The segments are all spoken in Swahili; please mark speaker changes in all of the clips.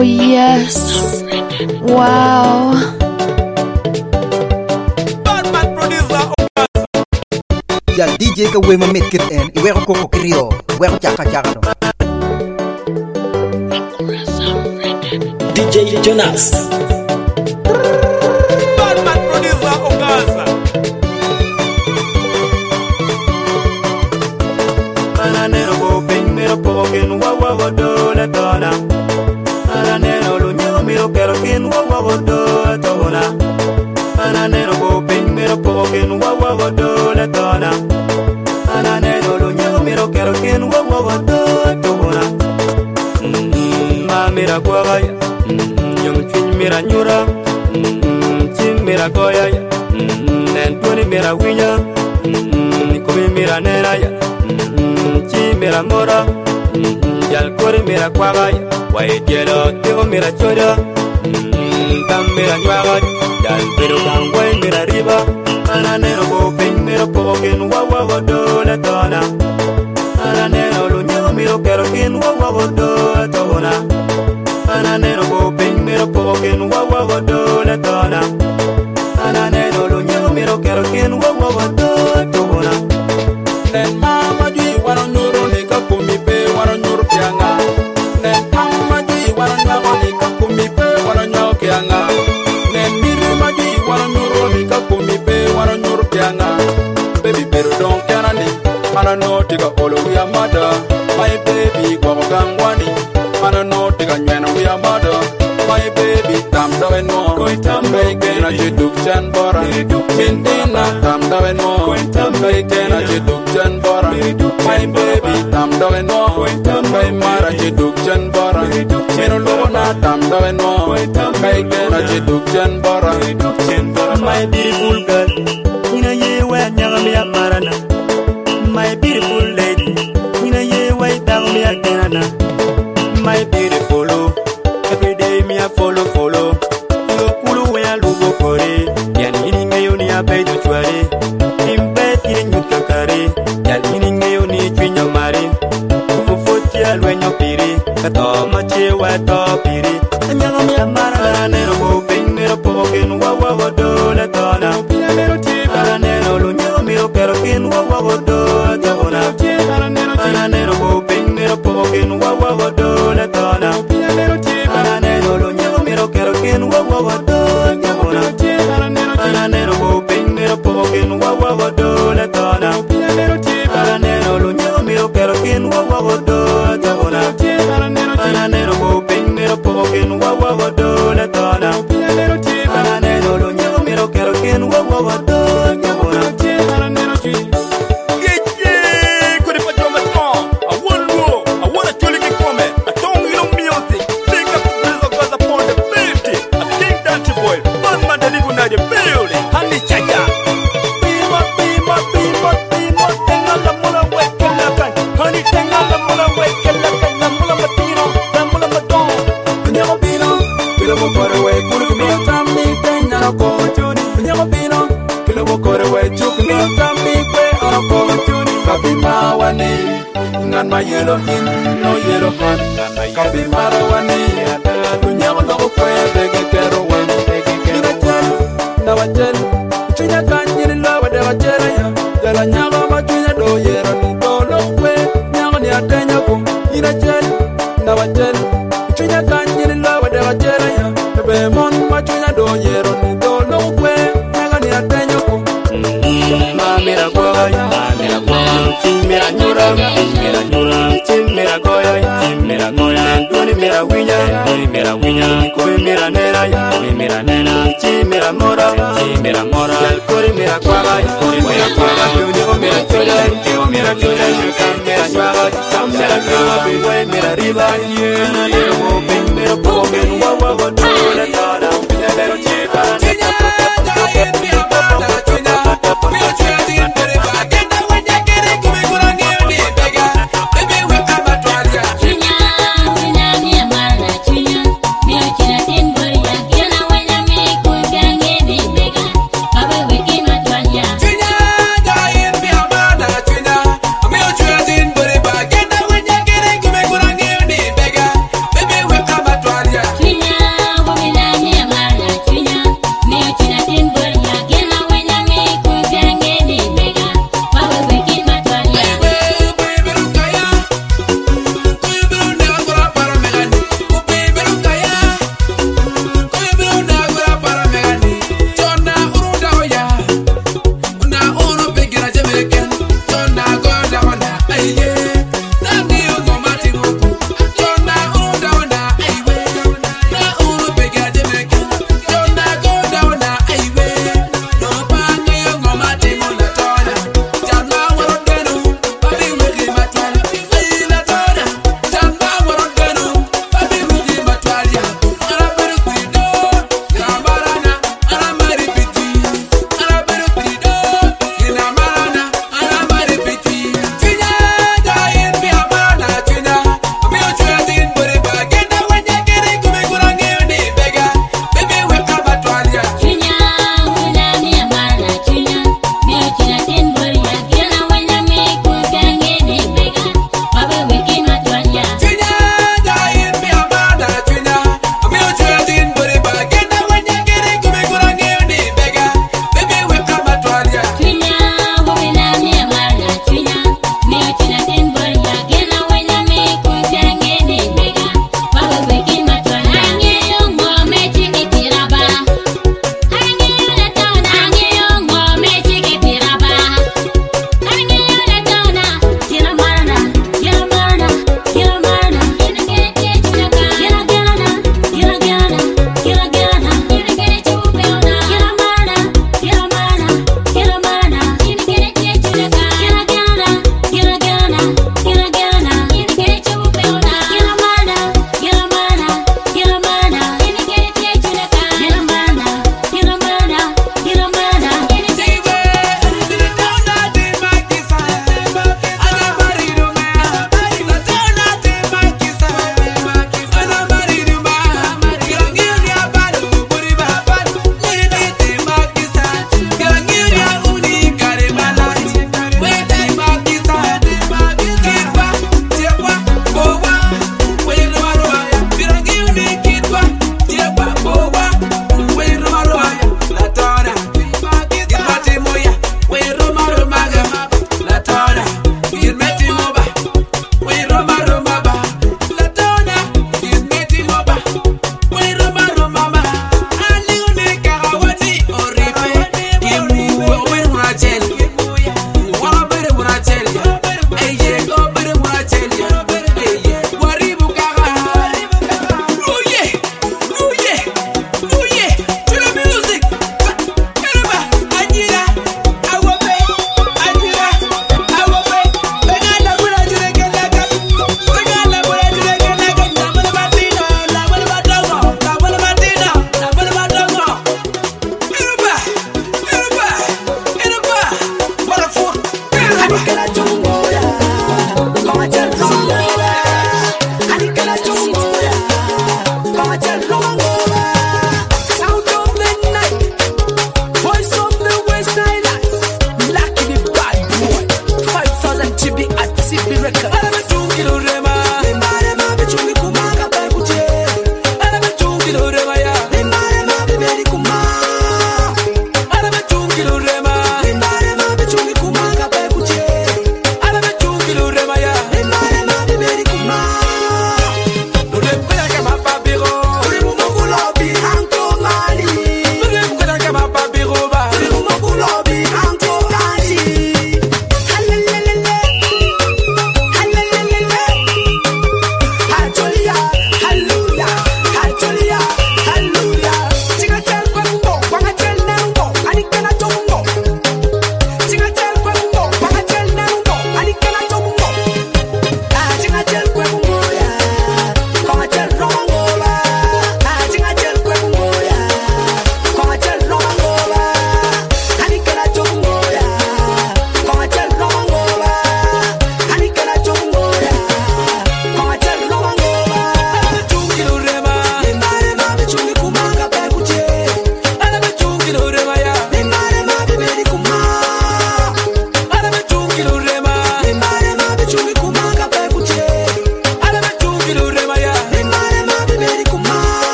Speaker 1: Oh yes. Wow.
Speaker 2: Batman producer.
Speaker 3: Ya DJ ka we mamit kit en iweko koko krio iweko chaka chaka no.
Speaker 4: DJ Jonas.
Speaker 2: Batman producer Ogaza. Ananero bo ping mero pokin wawa godo le tona. Ananero lo nyo mero kerokin wawa godo tona. Ananero bo ping mero pokin wawa godo le tona. Ananero lo nyo mero kerokin wawa godo tona. Mira guagaya, yung chin mira nyura, chin mira goya, nentuni mira winya, kumi mira neraya, chin mira mora, yal kori mira guagaya, wai dielo tigo mira choda, tam mira nyuagaya, yal pero tam wai mira riba, ananero bo ping mira pokin wawa godo le tona, ananero lo nyo miro kerokin wawa godo tona. Ananero bo ping miro pokin wawa godo le tona. Ananero lo nyo miro kerokin wawa godo tona.
Speaker 5: Nen mama jui waro nyuro ni kakumi pe waro nyuro kianga. Nen mama jui waro nyuro ni kakumi pe waro nyuro kianga. Nen miri majui waro nyuro ni kakumi pe waro nyuro kianga. Baby pero don't kiana ni. Mana no tiga olo we are mother. My baby kwa kangwani. Mana no tiga nyena we are mother. My baby tam dawen mo. Beke na jiduk jan bora. Mintina tam dawen mo. Beke na jiduk jan bora. My baby tam dawen mo. Bay mara jiduk jan bora. Mino lona tam dawen mo. Beke na jiduk jan bora.
Speaker 2: My beautiful girl, ina ye wa nyaga mi amarana. My beautiful lady, ina ye wa tang mi akenana. My beautiful, every day me a follow. Yo kulu we a lugo kore, yan hininga yo ni a pay to chware. Impe tiri nyuka kare, yan hininga yo ni chwinya mare. Fufoti a lwenyo piri, kato mache wa to piri. Nyaga mi amara nero bo ping mero pokin wawa godo le tona. Ananero lo nyo miro kerokin wawa godo tona. Ananero bo ping mero pokin wawa godo le tona. Ananero lo nyo miro kerokin wawa godo tona. Ananero bo ping miro pokin wawa godo le tona. Ananero lo nyo miro kerokin wawa godo tona. Ananero bo ping miro pokin wawa godo le tona. Ananero lo nyo miro kerokin wawa godo tona.
Speaker 5: Ngan ma yelo in no yelo han kabi marawani kunyama no kwe bege kero wan ina chen na wachen chunya kanyi la wade wachera ya jala nyaga ma chunya do yero ni do lo kwe nyaga ni atenya ko ina chen na wachen chunya kanyi la wade wachera ya be mon ma chunya do yero ni do lo kwe nyaga ni atenya ko
Speaker 2: Mira goya, mira nyura, mira goya, doni mira winya, koi mira nera, mira mora, koi mira kwaga, mira chola, mira kwaga, mira riba, mira poken, wawa godola tana,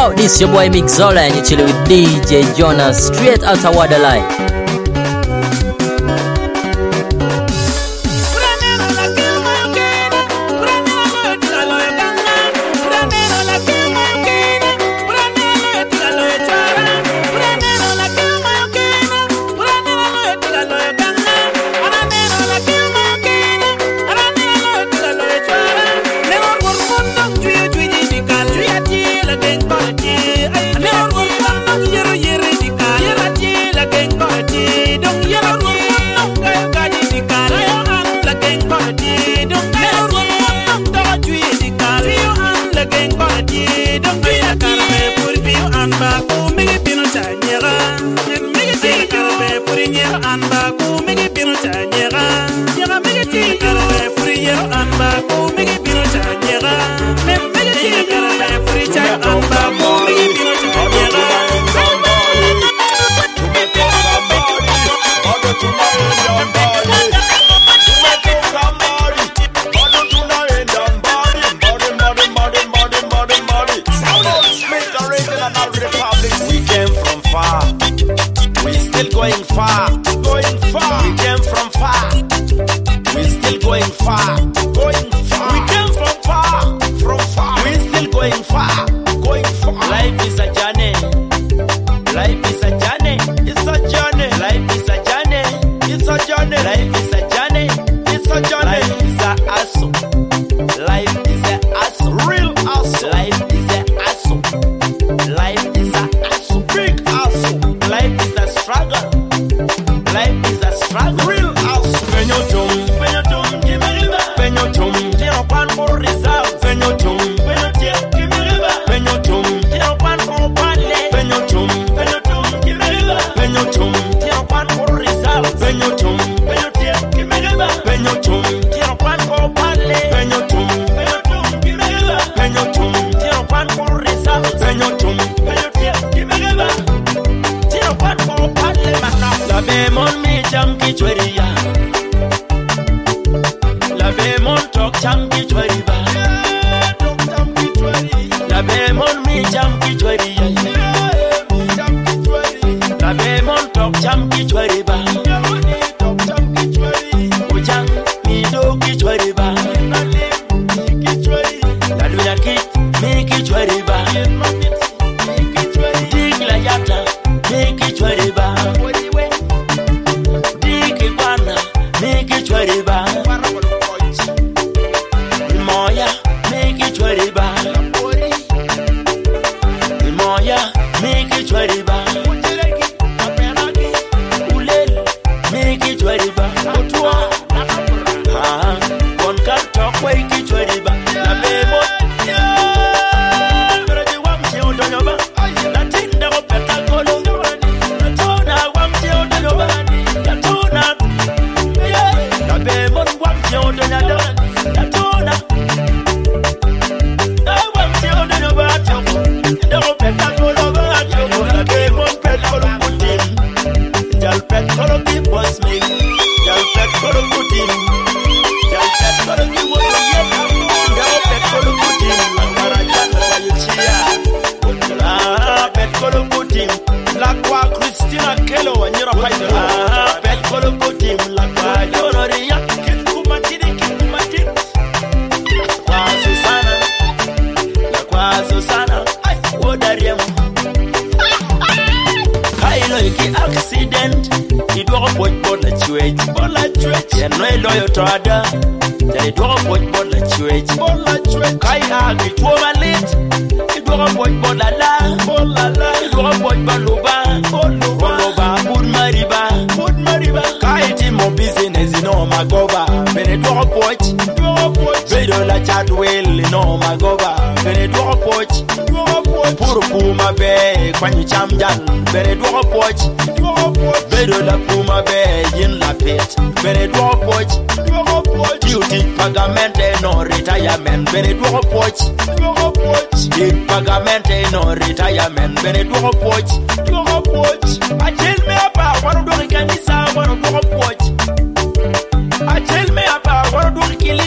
Speaker 4: Yo, this your boy Mixola and you're chilling with DJ Jonas straight out of Waterline.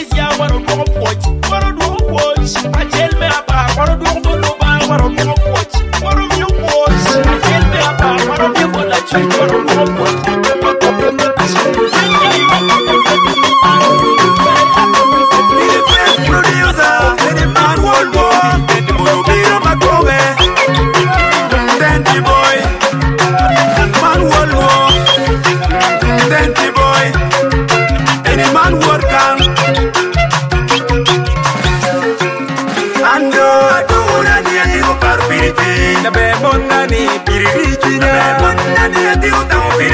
Speaker 6: I tell me about what do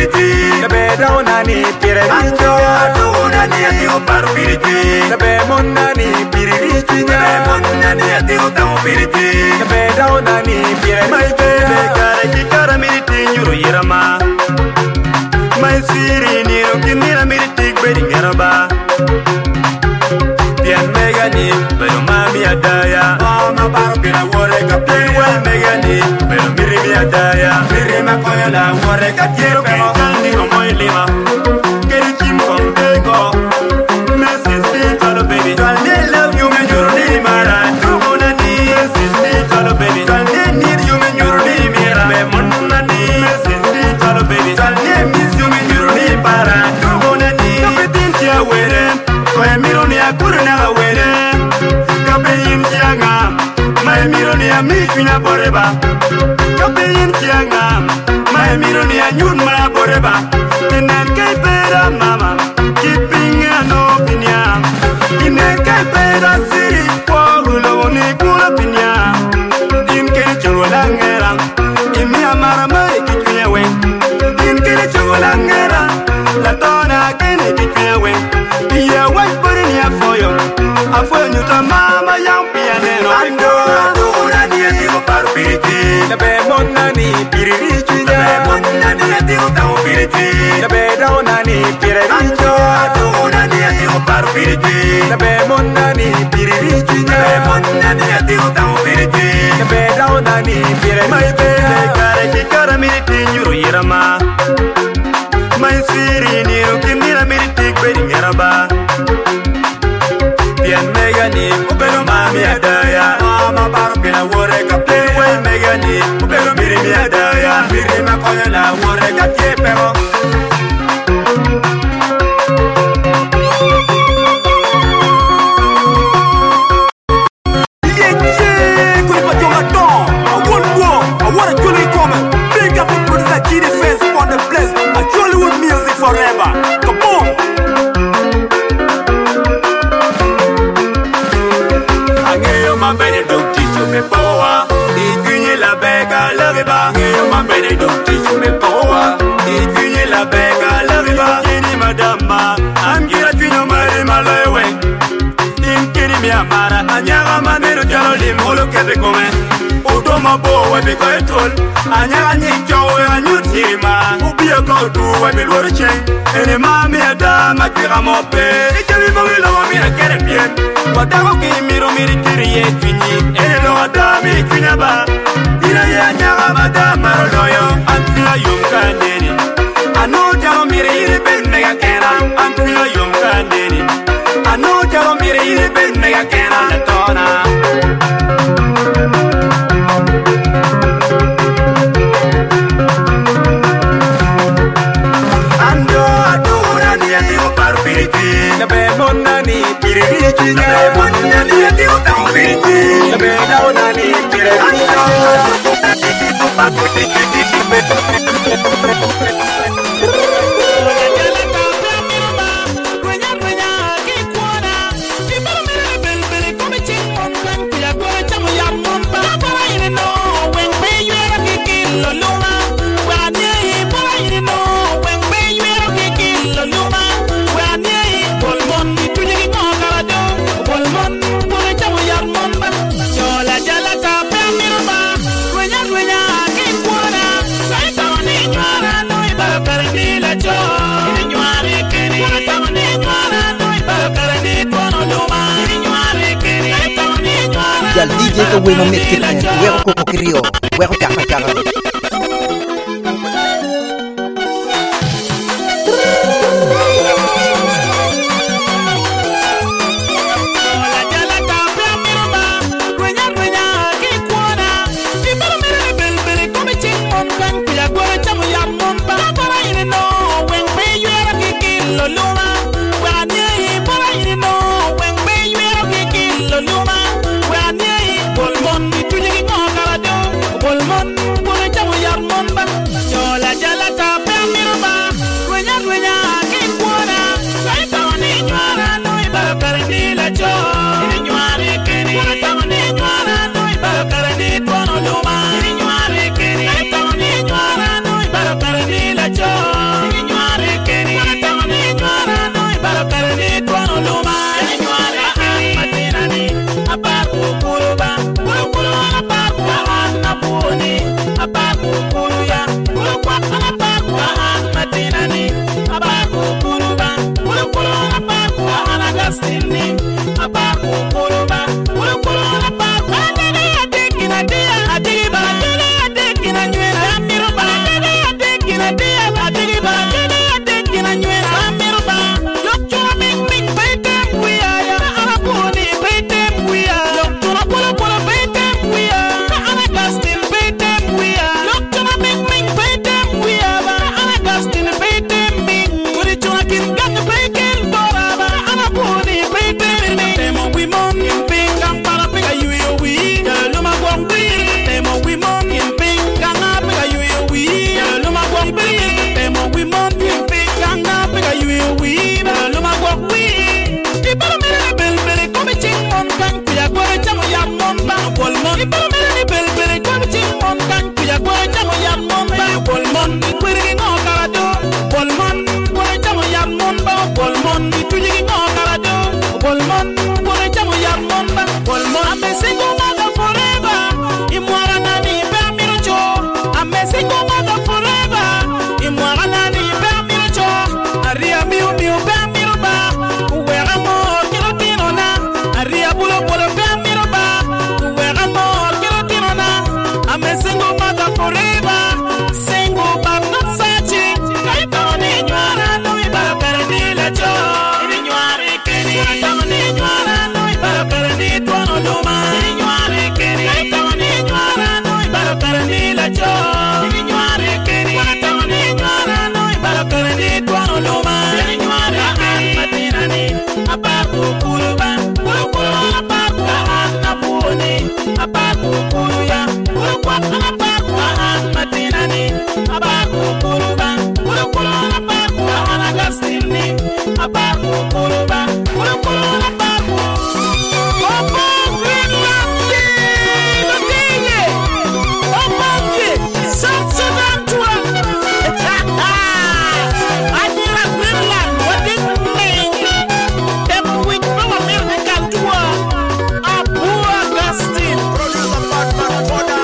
Speaker 2: piriti.
Speaker 5: The bed down and it,
Speaker 2: Anjo aduna ni atigo paru piriti.
Speaker 5: the bed monani, piriti,
Speaker 2: The monna ni atigo tamu piriti.
Speaker 5: the bed down and it,
Speaker 2: My baby kare ki kara miriti nyuru yirama. My siri ni rokinira miriti bedi ngeraba. Pian megani pero mami adaya. Mama paru pina wore kapten wa megani pero miri mi adaya. Miri makoya la wore kapten pero kandi omoy lima. Keri chim kong dego. Messi speak all baby. Kandi love you me nyuru ni mara. Dumuna ni Messi speak all baby. Kandi need you me nyuru ni mira. Me monna ni Messi speak all baby. Kandi miss you me nyuru ni para. Dumuna ni kapitin tia were. Koe miro ni akuru na were. Kapin tia ngam. Mai miro ni ami kunya boreba. Kapin tia ngam. Mai miro ni anyun ma boreba. Tenen kai pera mama. Keeping an opinion. Tenen kai pera siri. Pogulo ni kula pinya. In kere chola ngera. Imi amara mai kikuya we. In kere chola ngera. La donna kene kikuya we. Yeah, white body near for you. I for you to mama young piano. Ando aduna ni atigo paru piriti.
Speaker 5: the bed monani, piriti,
Speaker 2: The monna ni atigo tamu piriti.
Speaker 5: the bed down and it,
Speaker 2: Anjo aduna ni atigo paru piriti.
Speaker 5: the bed monani, piriti,
Speaker 2: The monna ni atigo tamu piriti.
Speaker 5: the bed down and it,
Speaker 2: My baby kare ki kara miriti nyuru yirama. My siri ni rokinira miriti bedi ngeraba. Pian megani ubelo mami adaya. Mama paru pina wore kapten we megani ubelo miri mi adaya. Miri makoya la wore kapye pero. Forever. Come on. Angeo ma bene don't teach me power. Di kunye la bega la riba. Angeo ma bene don't teach me power. Di kunye la bega la riba. Kini madama, angira kunyo mari malewe. Kini mi amara, anyaga manero jalo limolo kete kome. Utoma bo we ko etol, anyaga nyikyo we anyutima. Ubia ko tu we bilworo chen. Ene mami adama kira mope. Ikemi bongi lo mi na kere bien. Wadago ki miro miri kiri ye finyi. Ene lo adami kunyaba. Ina ye anyaga madama royo. Antila yum kandeni. Ano jalo miri iri ben mega kena. Antila yum kandeni. Ano jalo miri iri ben mega kena. Letona.
Speaker 5: the bed monani, piriti,
Speaker 2: The monna ni atigo tamu piriti.
Speaker 5: the bed down and
Speaker 3: Jal DJ ka we ma metkit en weko koko kirio weko chaka chaka
Speaker 6: Bolmon,
Speaker 2: luma nyuare keni tawani nyuara no ibaro karani la cho nyuare keni tawani nyuara no ibaro karani twano luma nyuare matina ni abaku kuruba kuruba abaku anapuni abaku kuruya kuruba abaku matina ni abaku kuruba kuruba abaku anagastini abaku kuruba kuruba abaku Opa Greenland Latiye Opa Ye Sansantua Adira Greenland what is name them with from America tour Abu Augustine producer Batman Foda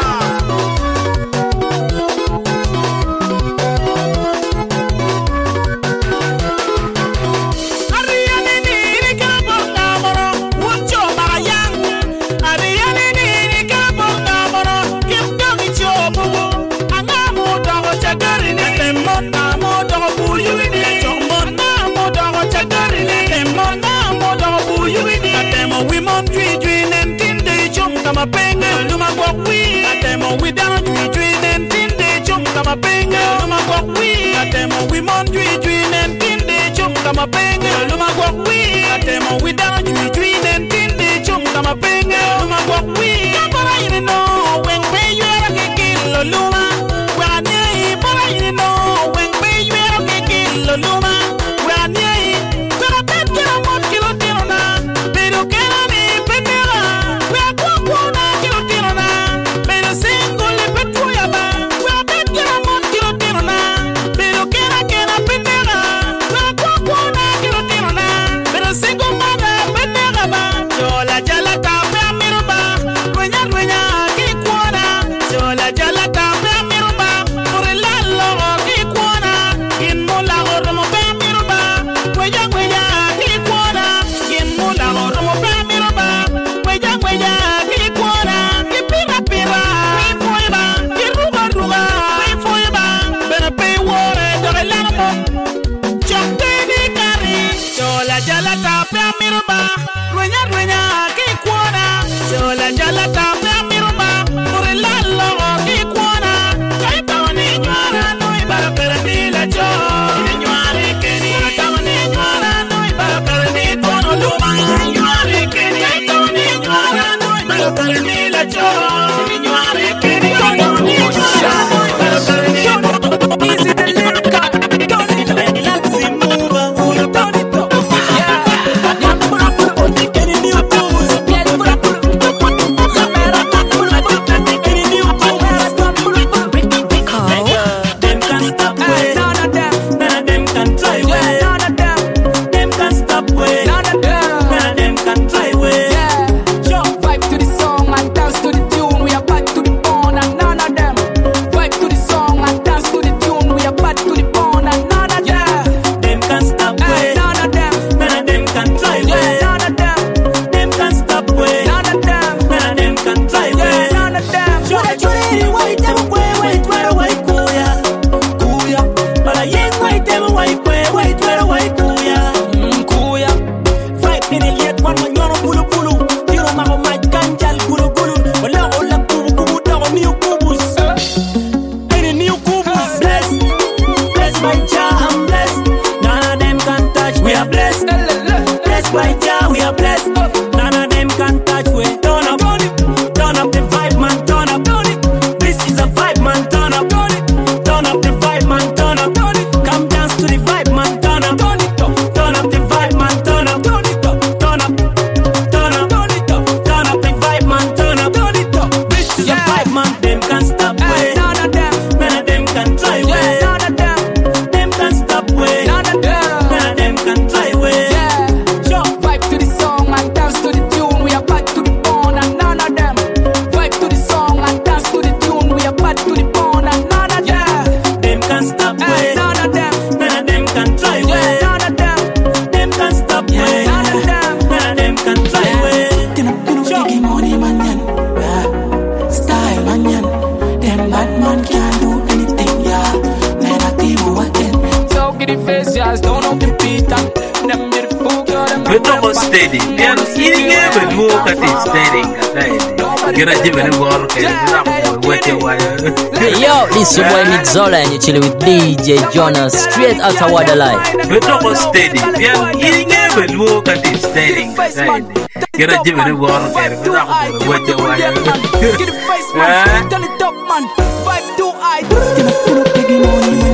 Speaker 2: Penga luma gokwi atemo we dano dwi nen tinde chum kama penga luma gokwi atemo we mon dwi nen tinde chum kama penga luma gokwi atemo we dano dwi nen tinde chum kama penga luma gokwi para you know when you are a kill luma when you para you know when you are a kill luma when you para petira mon kilo tirona pero que la ni penera we are kwakuna kilo tirona pero single petuya ba we are petira mon kilo tirona pero que la penera we are kwakuna kilo tirona pero single mada penera ba jola jala ta pe amiruba duenya ki kuona jola jala ta pe amiruba por el lalo ki kuona kin mola gormo pe amiruba duenya ki kuona kin mola gormo pe amiruba duenya ki kuona ki pira ki foiba ki ruga ki foiba bena pe wore do el lamo chokte ni kari jola jala ta pe amiruba duenya ki kuona jola jala ta pe amiruba por el lalo ki kuona kai tawani nyara no ibara perdi la cho nyare keni tawani nyara no ibara perdi tono luma nyare keni tawani nyara no ibara perdi la cho nyare keni tono luma ibara perdi easy the leka don't it let's move on don't it
Speaker 6: steady. Pian eating every walk at it steady. Get a given work and wet your wire.
Speaker 4: Yo, this your boy Midzola and you're chilling with DJ Jonas straight out of Waterline.
Speaker 6: We talk about steady. Pian eating every walk at it steady. Get a given work and wet your wire.
Speaker 7: Get the face man, turn it up man. 5-2 I.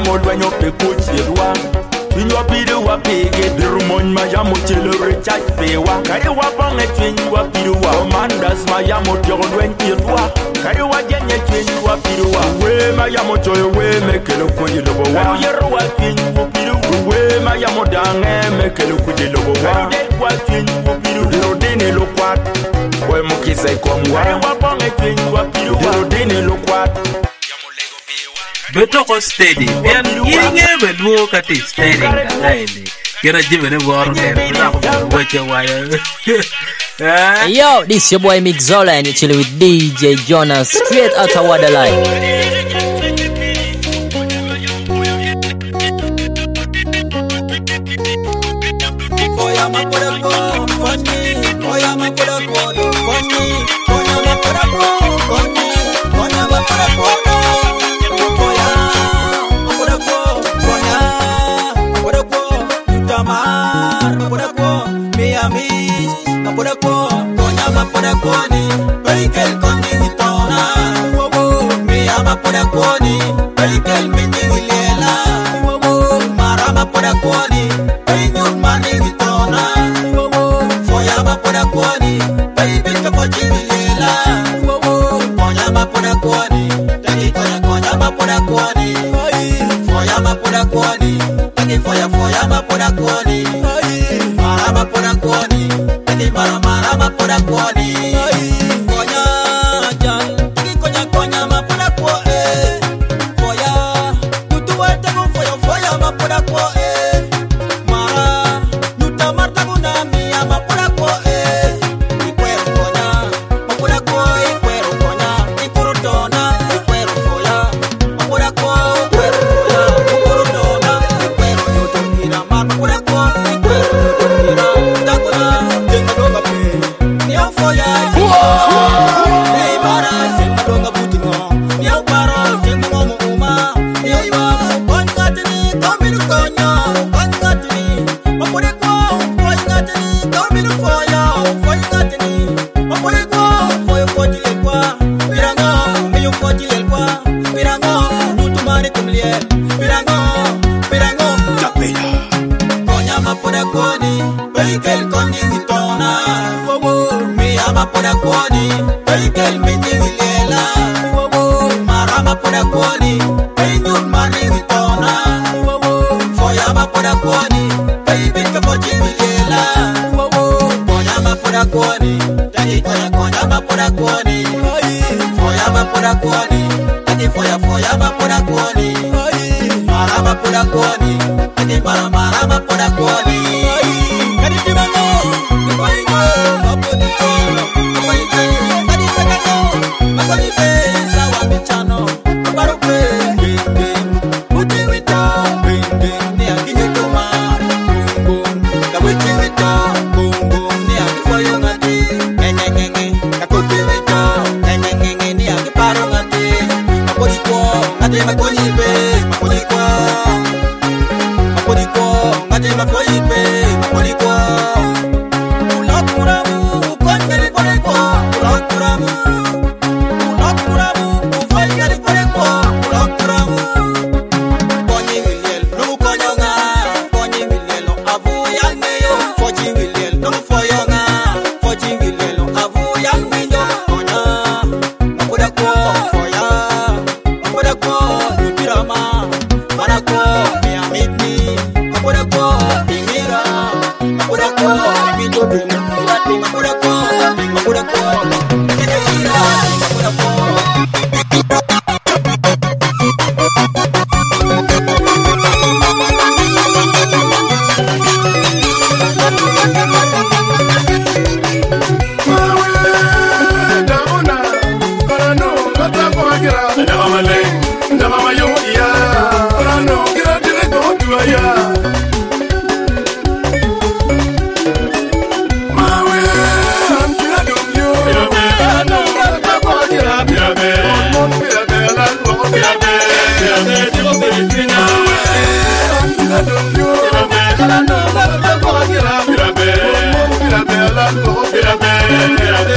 Speaker 8: molwenyo pe kuchirwa Twinyo pidu wa pige Dirumon mayamo chilo richard pewa Kari wa bonge twinyo wa pidu wa Mandas mayamo tiolwen pirwa Kari wa genye twinyo wa pidu wa We mayamo choy we mekelo kuji lobo wa Kari yeru wa twinyo wa pidu We mayamo dange mekelo kuji lobo wa Kari dek wa twinyo wa pidu Dirodini lukwat We mukise komwa Kari wa bonge twinyo wa pidu wa Dirodini lukwat
Speaker 6: Betoko steady, pian yinge beluo kati steady kadaili. Kira jibe ne war ne wacha waya.
Speaker 4: Yo, this your boy Mixola and you're chilling with DJ Jonas straight out of Waterline.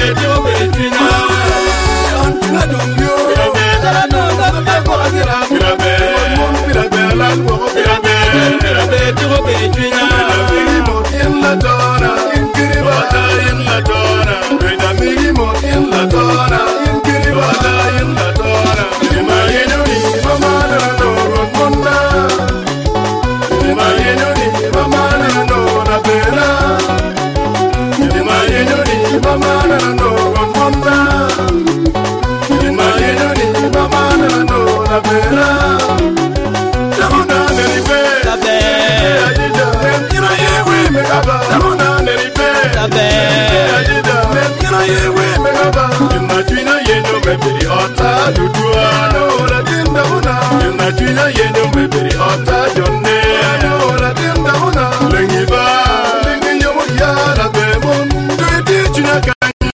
Speaker 5: Mira,
Speaker 8: la bella. Damona neribe.
Speaker 7: La bella.
Speaker 8: Ajida. Mira yewe megaba. Damona neribe.
Speaker 7: La bella.
Speaker 8: Ajida. Mira yewe megaba. Imagine yendo mebiri ota dudua. No la tinda una. Imagine yendo mebiri ota jonne. No la tinda una. Lengi ba. Lengi nyomo ya la bemon. Tuiti china ka.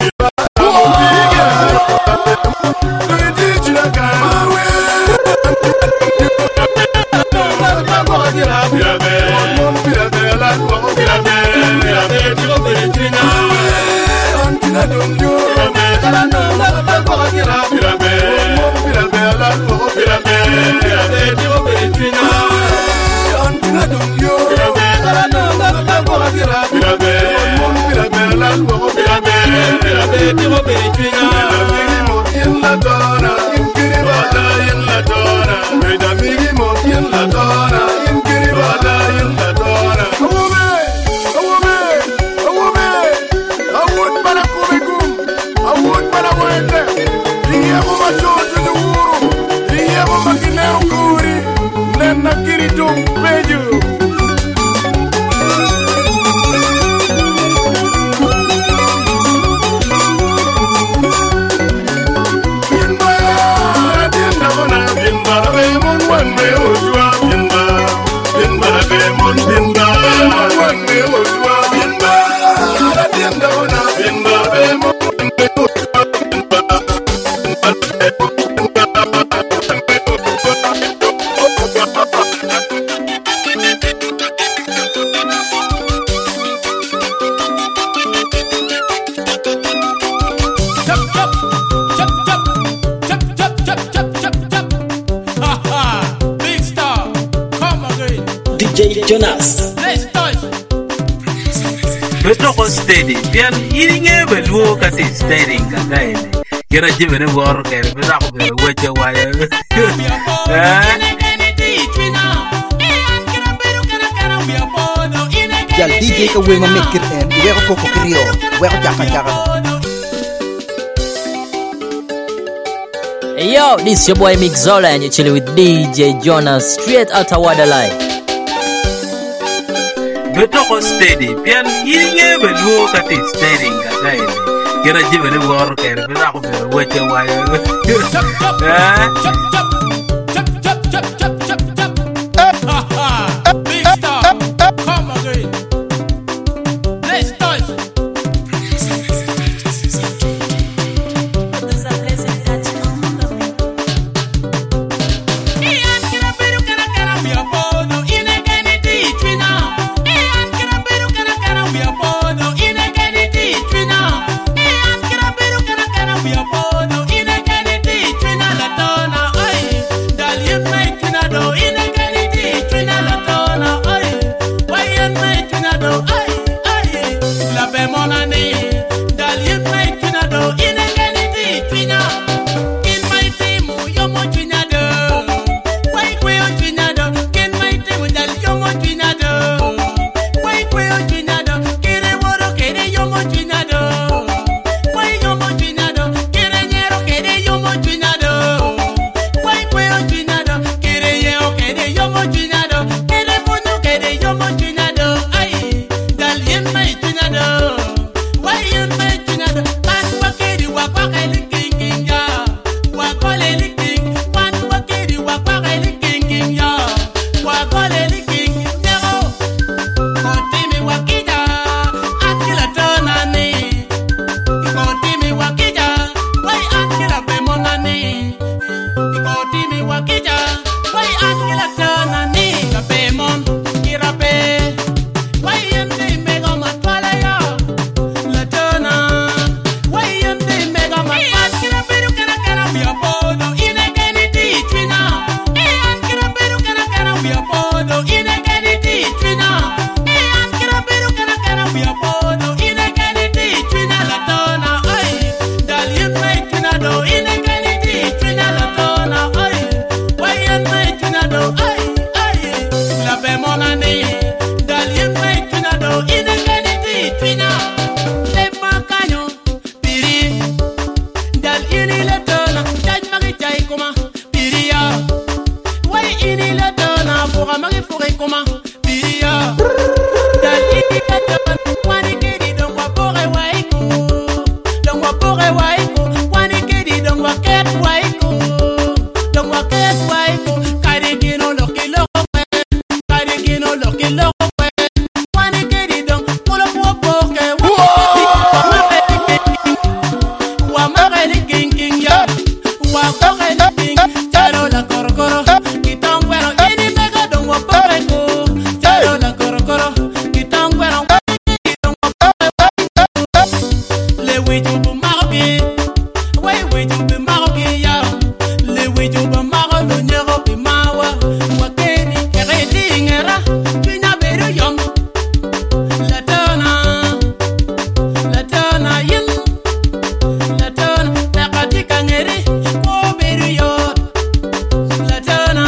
Speaker 4: Jonas.
Speaker 6: Betoko steady. Pian iringe beluo kasi steady kakae. Kira jibe ne bor kere betako be weche waya.
Speaker 3: Jal DJ ka we ma make it and we ko ko krio. We ko jaka jaka.
Speaker 4: Hey yo, this is your boy Mixola and you're chilling with DJ Jonas straight out of Waterline.
Speaker 6: Betoko steady. Pian iringe beluo kasi steady kakae. Kira jibe ne bor kere betako be weche waya.
Speaker 7: Mon année
Speaker 9: kuma biya dali kata wani kedi don wa pore waiku don wa pore waiku wani kedi don wa ket waiku don wa ket waiku kari gino lokilo kari gino lokilo wani kedi don pulo poke wa magani king king ya wa magani king charo la korokoro kitangwero ini mega don wa pore ko charo la korokoro kitangwero don wa pore le wiju bu maroki we ju bu maroki ya le wiju bu maro lo nyero bi mawa wa keni eredi ngera pinya beru yom la tona yin la tona takati kangeri ko beru yo la tona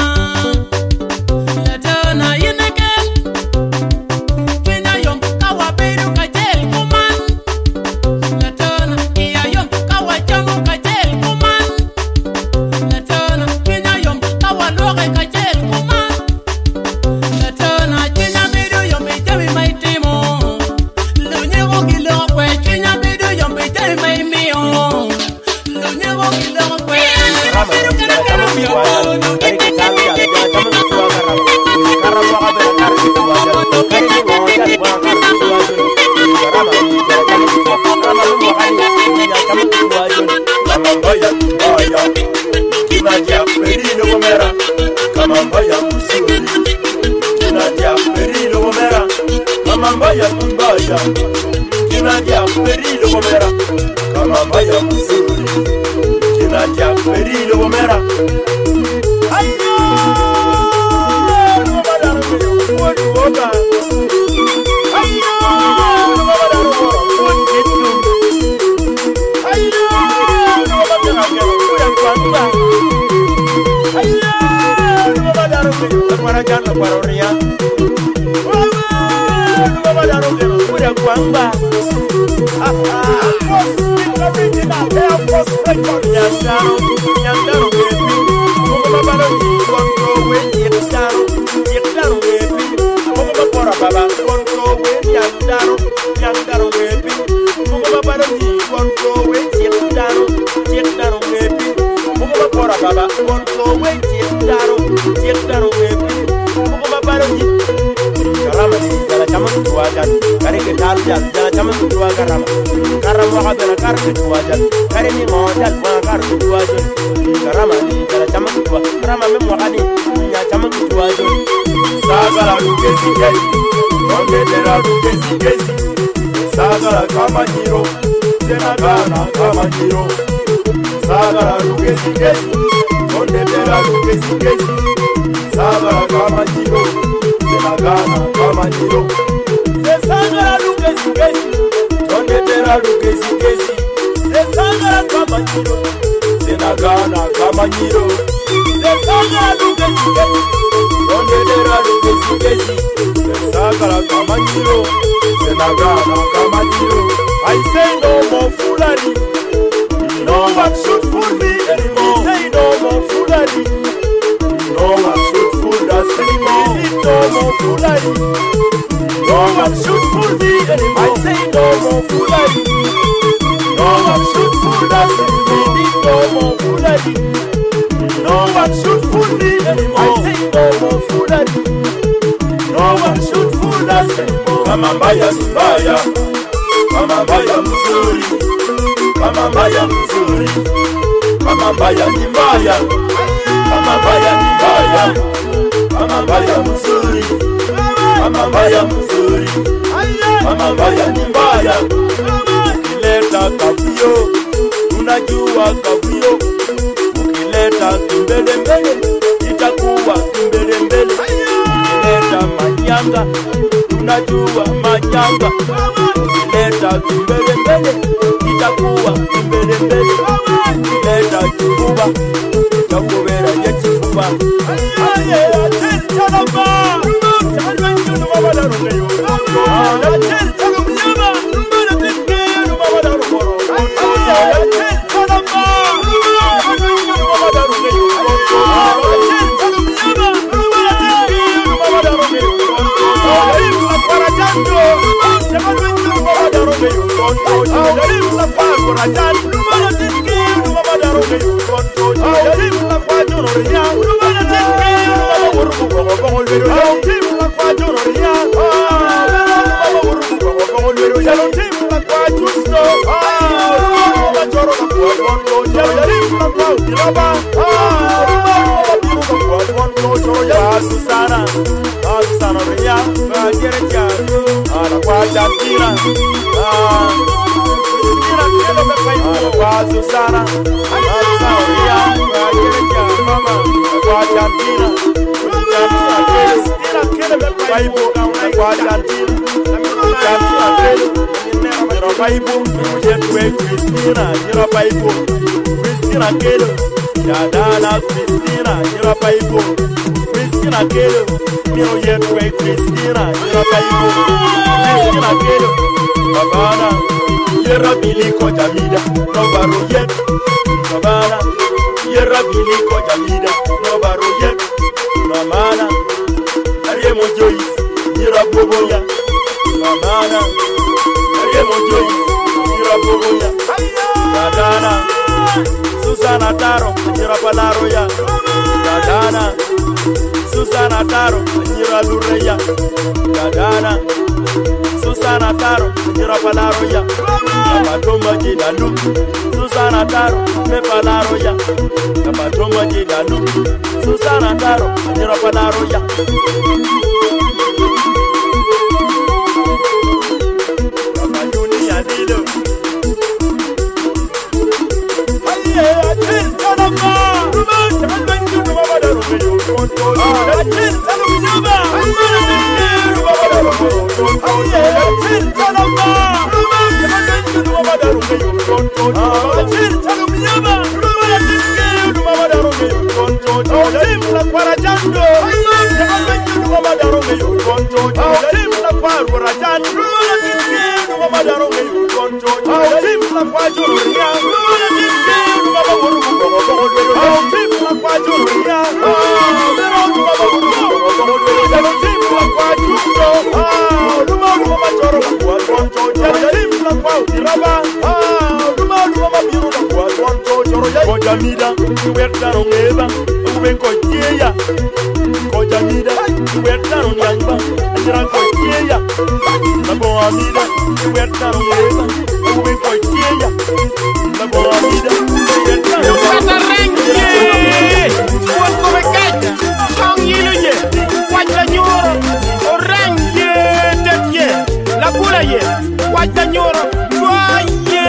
Speaker 9: yin again pinya yom kawa beru kajel kuman la tona iya yom kawa jamu kajel kuman la tona pinya yom kawa lore kajel kuman la tona pinya beru yom itemi mai timo lo nyego kilo kwe pinya beru yom itemi mai mio lo nyego kilo kwe beru kana kana mio
Speaker 8: I say no more foolery. No one should fool me anymore. Say no more foolery. No one should fool us anymore. We need no more foolery. No one should fool me anymore. I say no more foolery. No one should fool us anymore. We need no more foolery. No one should fool me anymore. I say no more foolery. No one should fool us anymore. Kama mbaya mbaya, kama mbaya mzuri, kama mbaya mzuri, kama mbaya ni mbaya, kama mbaya ni mbaya, kama mbaya mzuri, kama mbaya mzuri, kama mbaya ni mbaya. Ukileta kabio, unajua kabio. Ukileta kimbele mbele, itakuwa kimbele mbele. Ukileta manyanga, unajua manyanga. Ukileta kimbele mbele, itakuwa kimbele mbele. Ukileta kifuba, itakubera ya kifuba. rajan Rumana tinki Rumama daroge yukonto Tim la kwa jono ria Rumana tinki Rumama urku bongo bongo lwero Tim la kwa jono ria Rumama urku bongo bongo lwero Tim la kwa justo Rumama joro la kwa bongo Tim la kwa utilaba Rumama biru la kwa bongo Susana Susana ria Gereja Ala kwa jantira Susana ria Gereja mama kwa jantira Bible kwa jantira Bible Christina Bible Christina Kelo Dana Christina Bible Christina Kelo Miro yetwe Christina Bible Christina Kelo Babana Yera biliko jamida no baro yet Babana Yera biliko jamida no baro yet No mana Ariemo Joyce Yera boboya Babana Ariemo Joyce Yera boboya Dadana Susana Taro Yera palaroya Dadana Susana Taro Yera lureya Dadana Susana Taro Yera palaroya Kamatoma jidalu Susana Taro Me palaroya Kamatoma jidalu Susana Taro Yera palaroya Kamayuni ya dilo Aye atin tanama Rumata Bandu Baba Darume Yukonto Atin tanama Baba Darume Yukonto Aye atin tanama Rumata Bandu Baba Darume Yukonto Atin tanama Baba Darume Yukonto Tim la kwarajando Rumata Bandu Baba Darume Yukonto Tim la kwarajando Baba Darume Yukonto Tim la kwajoria Baba Wurubu Tim la kwajoria Baba Wurubu Tim la kwajusto Baba Joro kwa tonto Tim la kwautiraba Baba biru kwa tonto Joro ya Kojamida Werta rongeba Ubenko jeya Kojamida Werta ronyamba Ajira kojeya Nabo amida Werta rongeba Ubenko jeya Nabo amida Werta rongeba Wako mekata Kong yiluye Wajla nyoro Orange Tetye Lakula ye Wajla nyoro Kwaye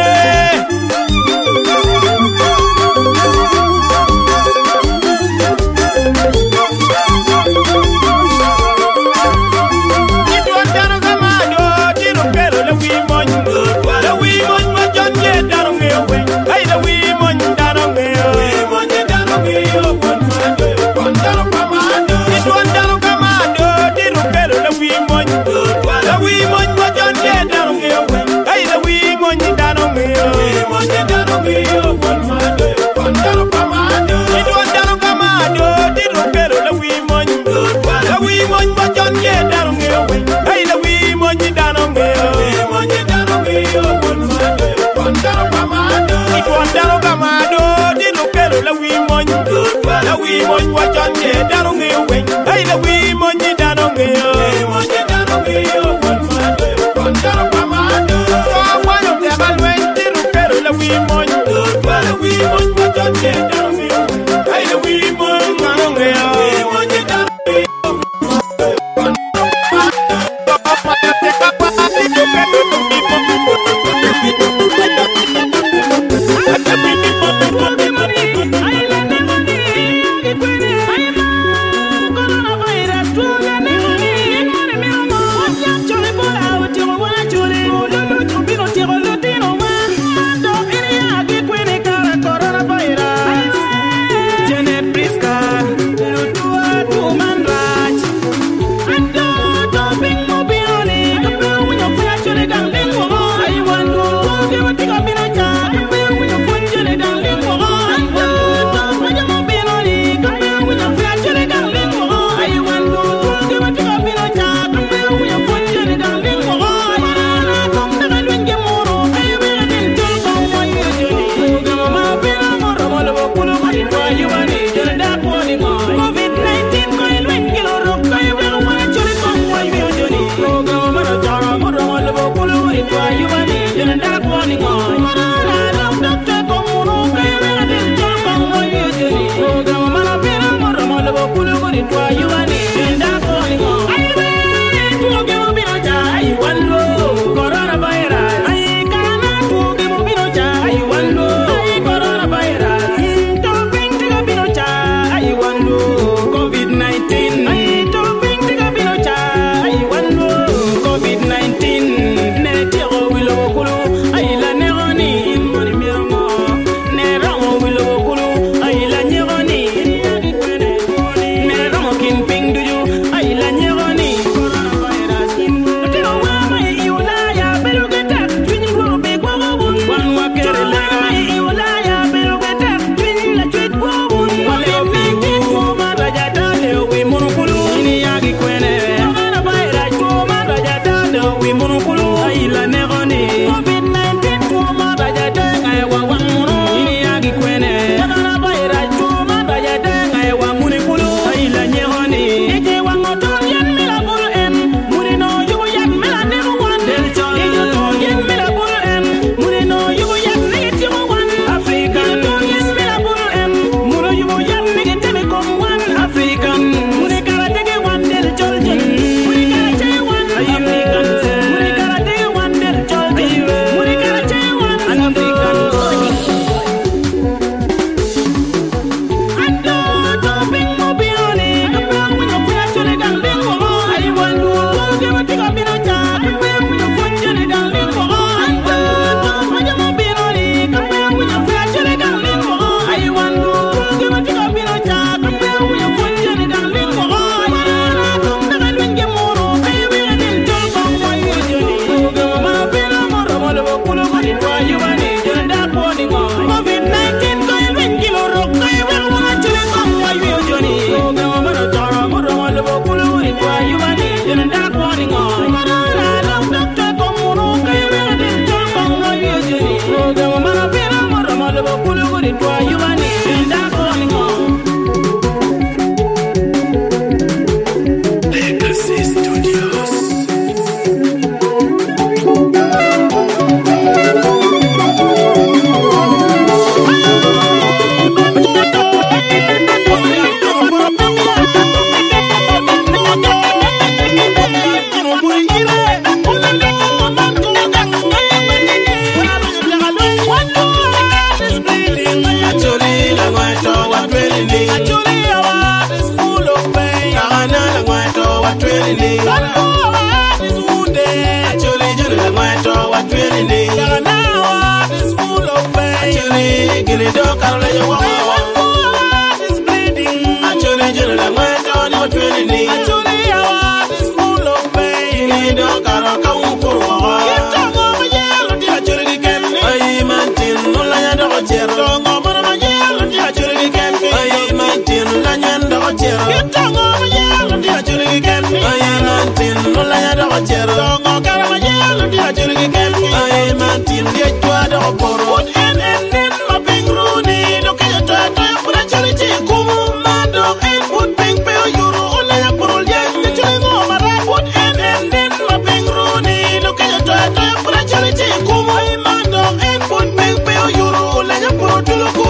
Speaker 9: do chero ngo kara ma yelo di ajur gi ken ay man tin ye twa do boro put en ma ping runi do ke twa twa pura chali chi kumu ma do en put ping pe yuru ola ya purul ye ni chali ngo mara put en ma ping runi do ke twa twa pura chali chi kumu ay man do en put ping pe yuru ola ya purul tuluku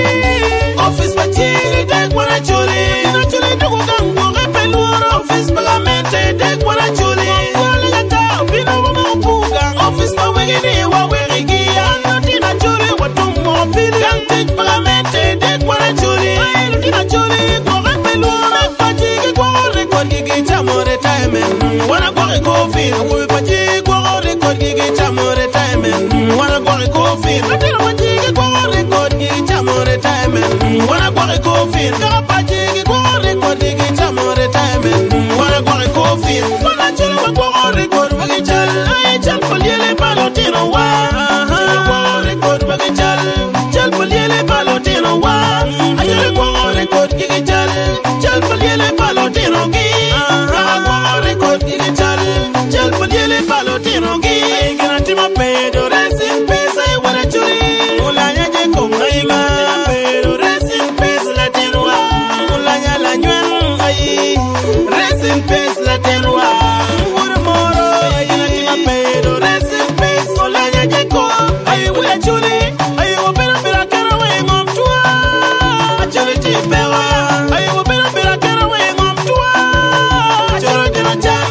Speaker 9: office ma chiri dek wala chuli na chuli do ko gango ke pelu office bagamente dek wala chuli wala ya ta bino mo puga office ma wegini wa wegi ya na chuli watum mo pili gante bagamente dek wala chuli na chuli ko ke pelu na paji ke ko record gi chamore time wana ko ko fin ko paji ko record gi chamore time wana ko fin atira paji ko record gi chamore time wana ko fin ka paji ko record gi chamore time wana ko fin wana chulu ko record gi chal ay chal poliele palotino wa ko record gi chal poliele palotino wa ay ko record gi chal poliele palotino gi ko record gi chal poliele palotino gi garanti ma pedo resin pesa y wana chuli ulanya je ko ngaiga pedo resin pesa la tenwa ulanya la nywen ay resin pesa la tenwa ur moro garanti ma pedo resin pesa ulanya je ko ay wana chuli ay wo pera kara we ngom tua chuli ti pewa ay wo pera kara we ngom tua cholo dina chan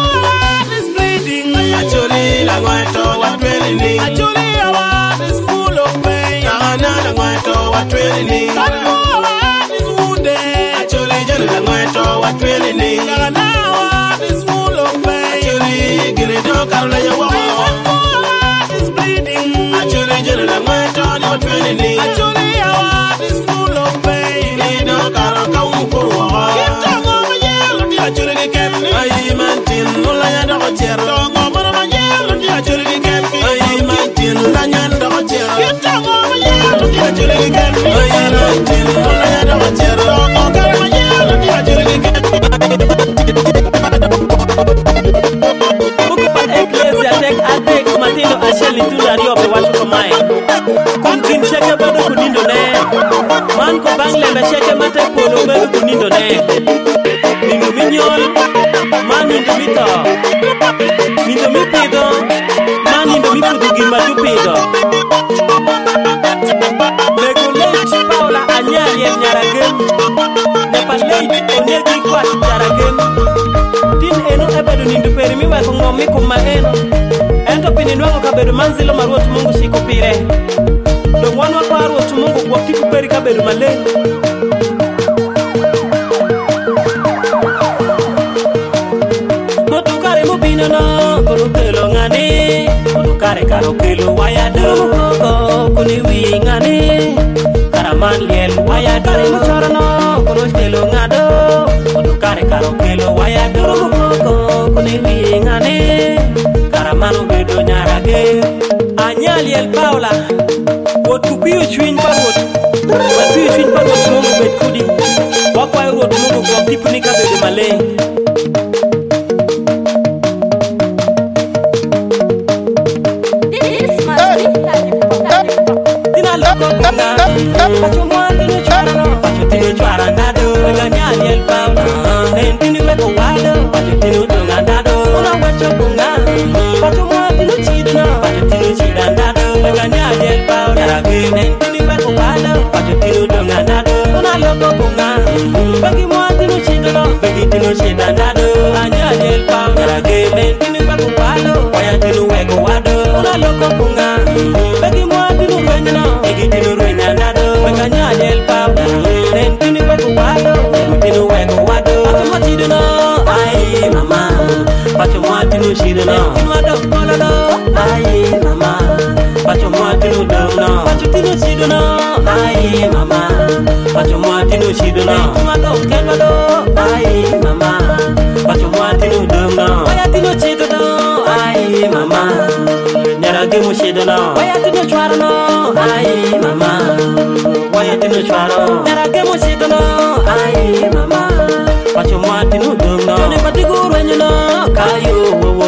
Speaker 9: is bleeding chuli la ngwato wa twelini chuli our is full of pain na ngwato wa twelini our is wounded chuli jana la ngwato wa twelini na our is full of pain chuli gire do karla ya wa is bleeding chuli jana la ngwato wa twelini chuli our is full of pain ni do karo ka ko wa kita ngo ma yelo di chuli ke ken ay man tin no la ya do chero ngo ma ma yelo di chuli ke ken ay man tin la nyan do chero kita ngo ma yelo di chuli ke ken ay man tin no la ya do chero ngo karo ma yelo di chuli ke ken
Speaker 10: Buku pat Ecclesia tek atek matino asheli tulario pe watu kamae Kunkin sheke bado kunindo ne Man ko bangle be sheke mate polo bedu kunindo ne Nindu minyol Man nindu mito Nindu mi pido Man nindu mi fudu gimba tu pido Lego leit Paula anyari el nyaragen Nepa leit onegi kwa charagen Tin eno ebedu nindu peri mi weko ngomi kuma eno Ento pini nwango kabedu manzilo maruotu mungu shiku pire Dong wanwa kwa aruotu mungu kwa kipu peri kabedu male Motukare mubino no Kurukelo ngani Motukare karukelo wayado Koko kuniwi ngani Karaman liel wayado Muchoro no Kurukelo ngado Motukare karukelo wayado Koko kuniwi ngani Karamanu bedo nyarage Anyali el Paula Wot kupiyo chwin parwot Watuyo chwin parwot mungu bet kudi Wakwa eurot mungu kwa tipu nika bedo male Tina loko kuna Pacho mwandini chwara no Pacho tinu chwara nado Anyali el Paula Nentini weko wado Pacho tinu dunga nado Una wacho kuna Pacho mwandini chidna Pacho tinu chida nado Anyali el Paula Nentini weko wado Pacho tinu dunga nado Una loko kuna Bagi mwandini chidna Bagi tinu chida nado Anyali el Paula Nentini weko wado Waya tinu weko wado Una loko kuna Bagi mwandini wenyana Bagi tinu rwenya nado Anyali el Paula Nentini weko wado Tinu weko wado Pacho mwachidna Ay mama Pacho mwatinu shidna Tinu wado kololo Ay mama Pacho mwatinu domno Pacho tinu shidna Ay mama Pacho mwatinu shidna Tinu wado kelwado Ay mama Pacho mwatinu domno Waya tinu shidna Ay mama Nyarage mu shidna Waya tinu chwarno Ay mama Waya tinu chwarno Nyarage mu shidna Ay mama Pacho mwatinu domno Jone patiguru enyano Kayo wo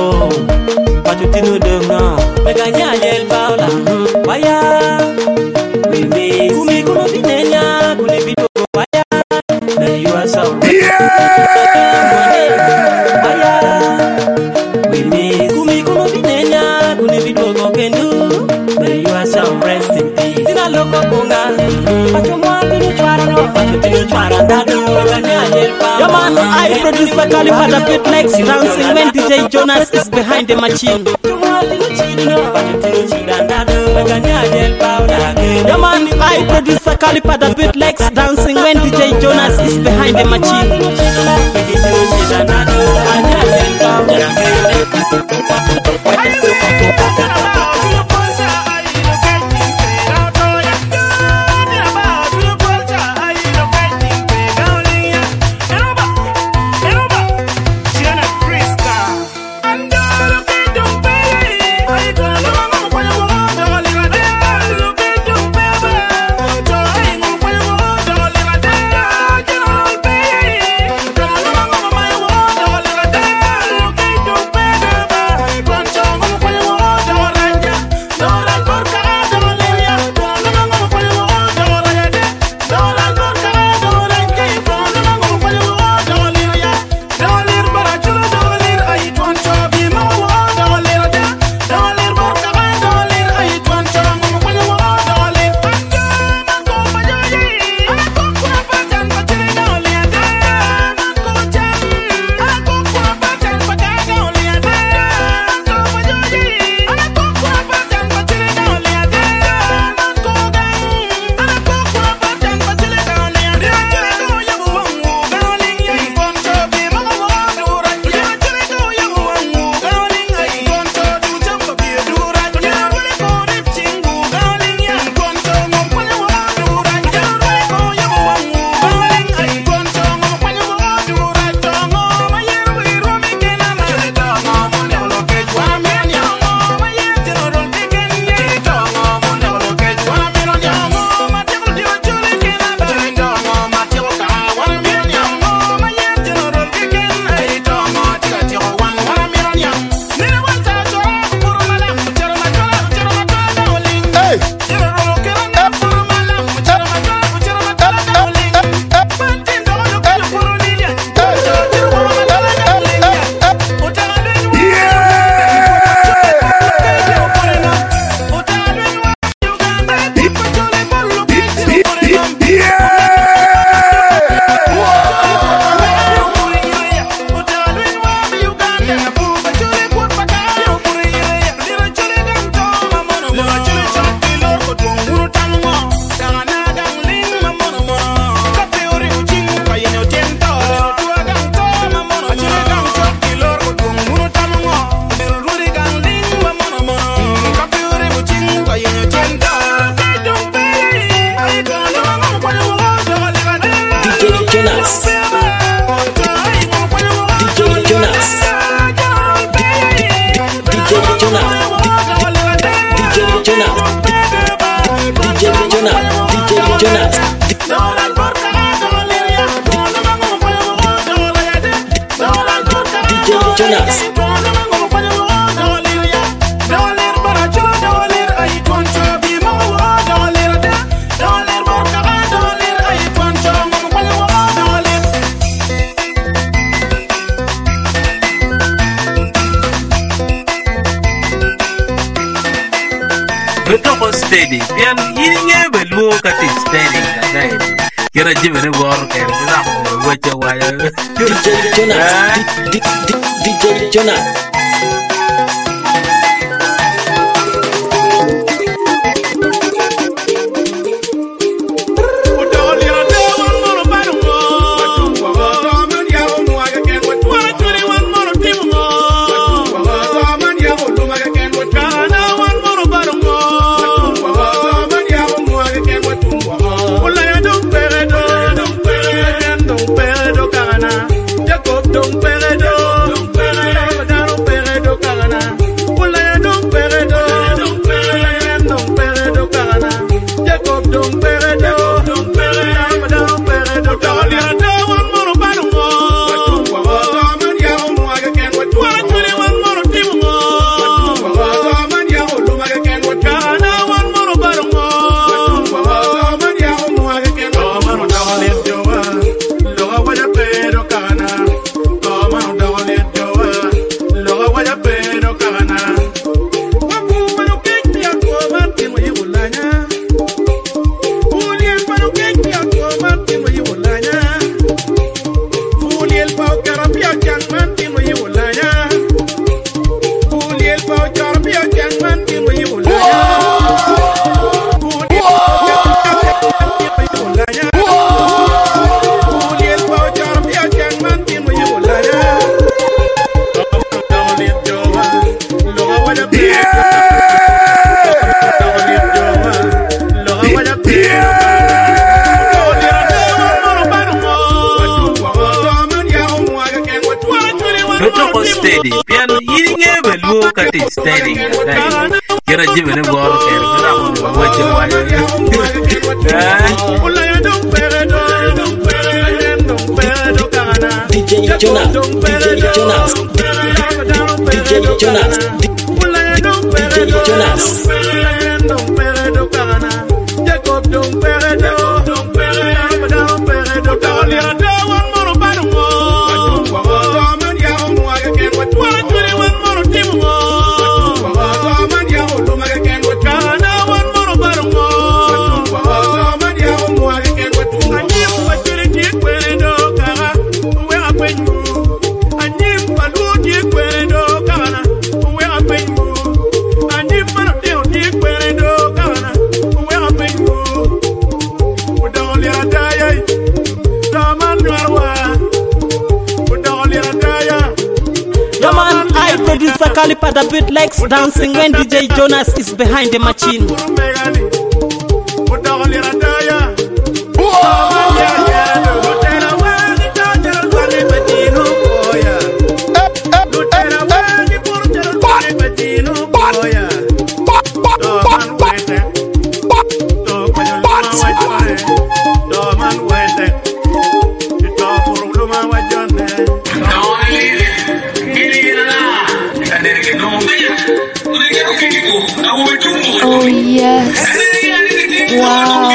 Speaker 10: so we miss Kumi binenya kuni bidogo kendu. May you are some rest in peace. Tina loko bunga pacho mwangu ni chwara no pacho tinu chwara ndadu. Yo man, I produce the Calipada Pit Lex dancing when DJ Jonas is behind the machine. Yo man, I produce the Calipada Pit Lex dancing when DJ Jonas is behind the machine.
Speaker 6: Steady, pian ini belu kati steady kadai. Kira jiwa ni war kira kita baca waya. DJ Jonas.
Speaker 11: Don't
Speaker 6: steady. Pian eating ever look at it steady. Get a Jimmy and go out there. What you want?
Speaker 10: DJ Jonas, DJ Jonas, DJ Jonas, DJ Jonas. Producer Caliper the beat likes dancing when DJ Jonas is behind the machine.
Speaker 1: Oh yes. Wow.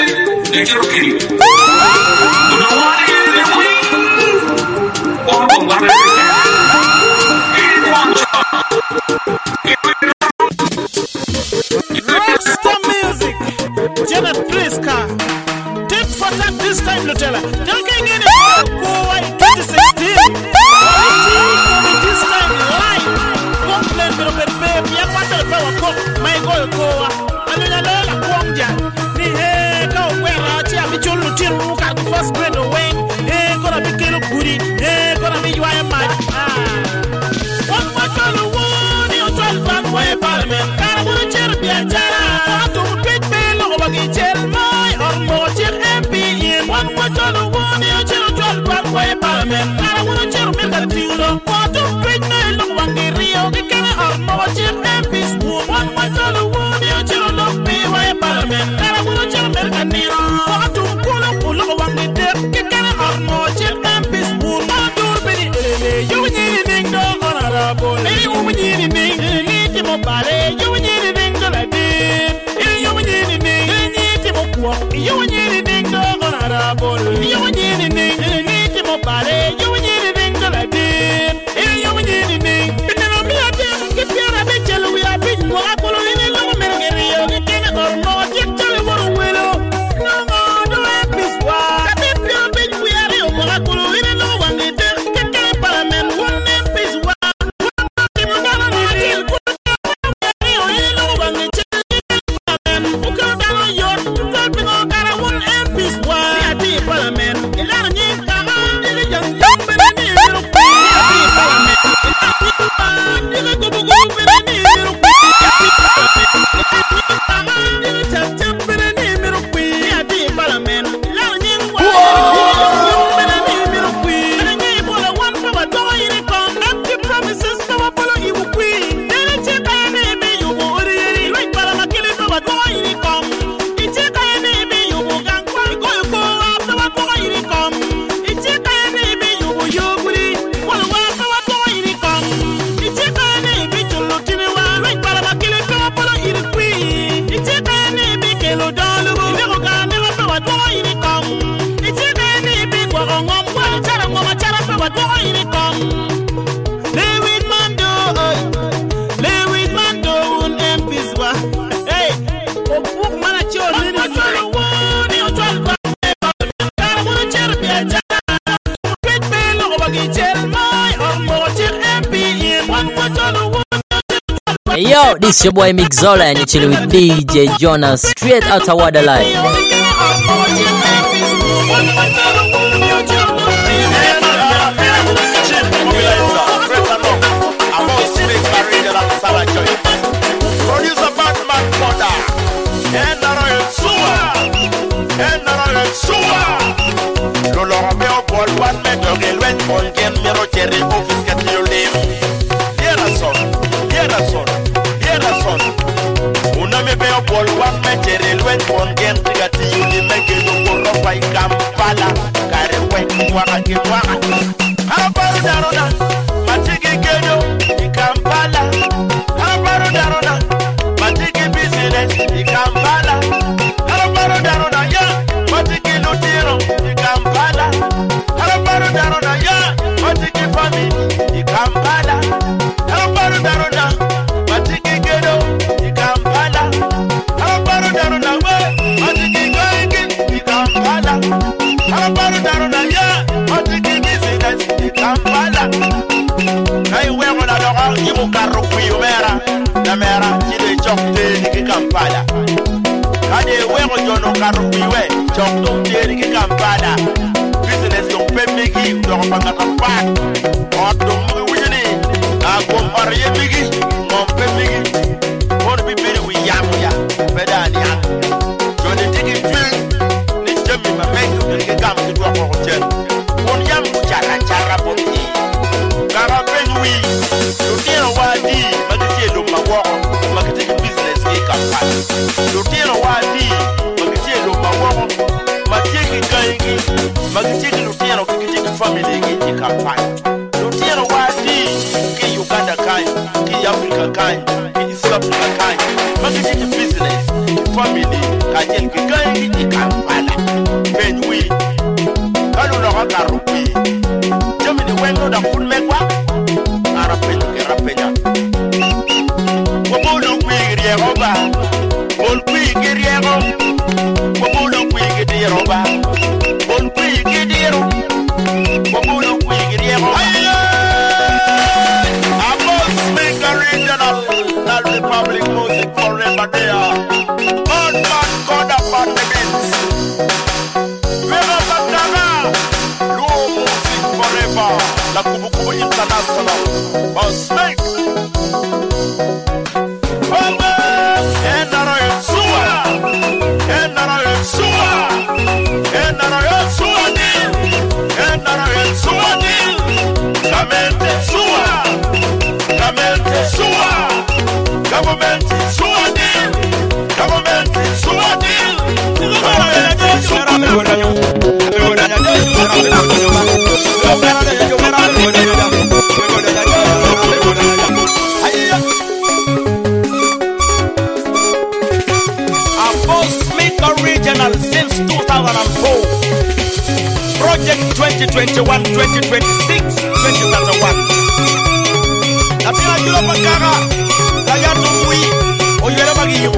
Speaker 11: Rasta music. Janet Priska. Tip for that this time, Nutella. Talking in it. Go away 2016. This time live. Complain with a baby. I want to go. My go. Alala Kwangja. Ni go where I tell me to look at the first grade away. Gonna be kill goody. Gonna be you I am mad. One more time, one, you told back way parliament. I want to cheer the Jara. To pick me over the jail, my or more cheer MP. One more time, one, you told back way parliament. I want to cheer me that you know. Want to pick me over the Rio, the Canada or more cheer MPs. One more time, one, you told me way parliament. I want to cheer me that you know. Want to pull up over the deck, the Canada or more cheer MPs. Want to be you need it, no honorable. You need it, need him body. You need it, no like this. You need it, need him walk. You need it, no honorable. You need it, need him body. You need it, no like this. You need it, need. And then I'm here to get here. I bet you we are big. What I call it, no man get here. You can't or not. You tell me what willow. No more, no happy squad. I bet you big. We are here. What I call it, no one get there. Parliament, one MP is one.
Speaker 4: Yo, this your boy Mixola and you're chilling with DJ Jonas straight out of Waterline.
Speaker 8: Producer Batman Poda. one can mirror cherry office get your name. Dear son, una me veo por one me cherry when one can get you the make it go by Kampala, carry when waka give waka. Habaru darona, matiki gedo, in Kampala. Habaru darona, matiki business, in Kampala. Habaru darona, yeah, matiki lutiro, in Kampala. Habaru darona, yeah, matiki family, in Kampala. Habaru darona, matiki gedo, in Kampala. Habaru darona, matiki going in Kampala. Habaru darona, yeah, matiki business, in Kampala. Kai wewe na dogo yimu karu kuyumera na mera chide chokte ni Kampala. Kade wewe jono karu kuywe chokte ni Kampala. Business don't pay migi do panga tampat. Odo mu wujini na kompare migi mon pay migi. Mon bi beri wi yamuya bedani an. Jone tigi fil ni jemi ma mengu ni Kampala do ko hotel. Mon yamu chara boni. Kara penwi, lutino wadi, magiti lo mawoko, magiti business ki Kampala. Lutino wadi, magiti lo mawoko, magiti kaingi, magiti lutino kiti family ki Kampala. Lutino wadi, ki Uganda kind, ki Africa kind, ki East Africa kind, magiti business, family, kajen ki kaingi ki Kampala. Penwi, kalu lo hakarupi. Jamini wengo da kunmekwa arapenya wabulu kwigiri roba bol kwigiri roba wabulu kwigiri roba bol kwigiri roba wabulu kwigiri roba Amos make a regional that Republic music forever there man caught up on the beats La Kubukubu International Boss Make since 2004 Project 2021 2026 2031 Napira jula pakara Kayatu mui Oyere magiyo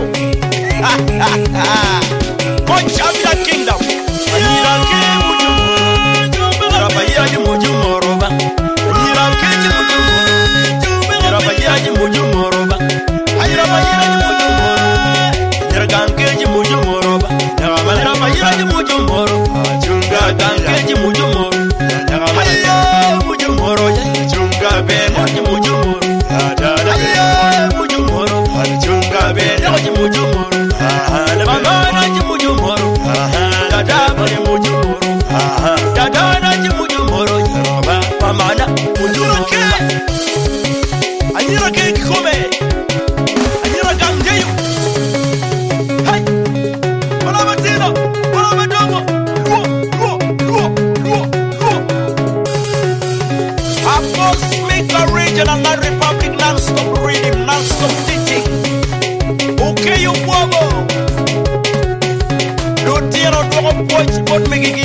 Speaker 8: Coach Abida Kingdom Ayira ke mujumoro Rabayira ji mujumoro ba Ayira ke ji mujumoro Rabayira ji mujumoro ba Ayira bayira ji mujumoro Ganke ji mujumoro ba Nyamala bayira ji mujumoro Chunga ganke ji mujumoro Nyamala mujumoro Chunga ben ji mujumoro Dada mujumoro Chunga ben ji mujumoro Mama ji mujumoro Dada mujumoro Dada ji mujumoro Mama na mujumoro Ayira ke kome Ayira ganke Regional Republic non-stop rhythm, non-stop teaching. Okay, you wobo. Don't tear out your watch, but make it.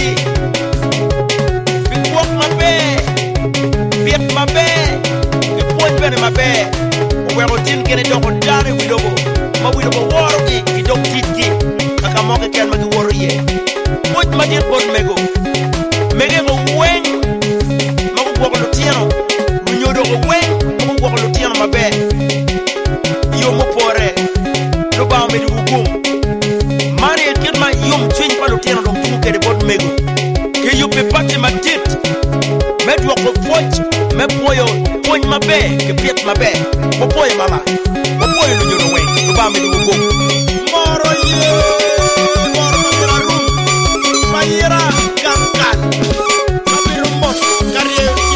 Speaker 8: Big walk my bed, beat my bed, the point better my bed. We're going to get it over down with over. But we don't war, we don't teach it. Kakamoka can make a warrior. What my dear boy, Mego? Make it a wing. Mago walk on the piano. Yodo wen mo ko lo tiano mabe yo mo pore lo ba me du gum mari et ket ma yom twin pa lo tiano donc tout que de bon mego que yo pe pati ma tit me do ko poch me poyo poñ mabe que piet mabe mo poyo mama mo poyo lo yodo wen lo ba me du gum moro ye moro ma ra rum ma yera kankan ma bi mo carrière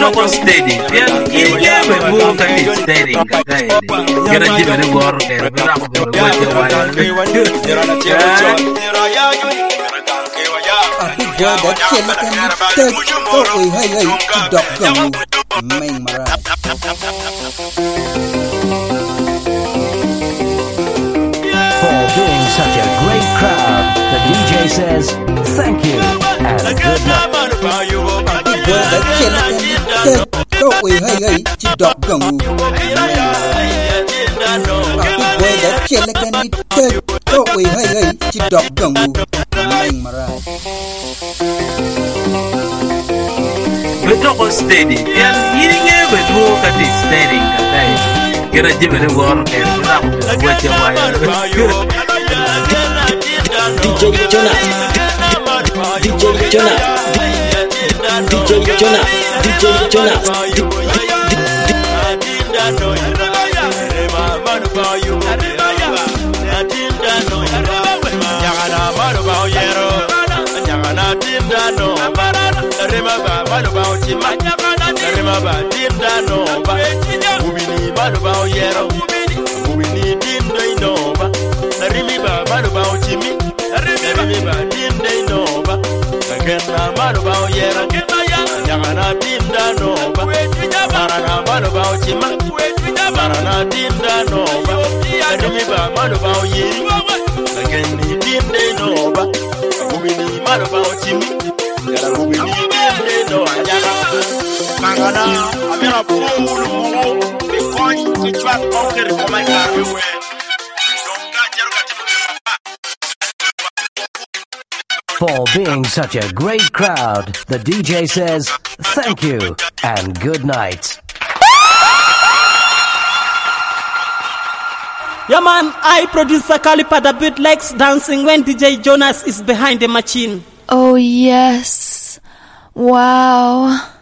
Speaker 6: Betoko steady. Pian ilge beluo kati steady kakai. Kira jibe ni gor kere bera ko bero waje wala.
Speaker 3: Aku boy da chele kan tek ko oi hai hai dok gam main mara.
Speaker 12: For being such a great crowd, the DJ says thank you and good night.
Speaker 3: Aku boy da chele kan tek ko oi hai hai dok gam. Aku boy da chele kan tek ko oi hai hai dok gam main mara.
Speaker 6: Betoko steady. Pian ilge beluo kati steady kakai. Kira jibe ni gor kere bera ko bero waje wala.
Speaker 10: DJ Jonas, DJ Jonas, DJ Jonas, DJ Jonas.
Speaker 12: For being such a great crowd, the DJ says thank you and good night.
Speaker 10: Yeah man, I producer Caliper the beat likes dancing when DJ Jonas is behind the machine.
Speaker 1: Oh yes. Wow.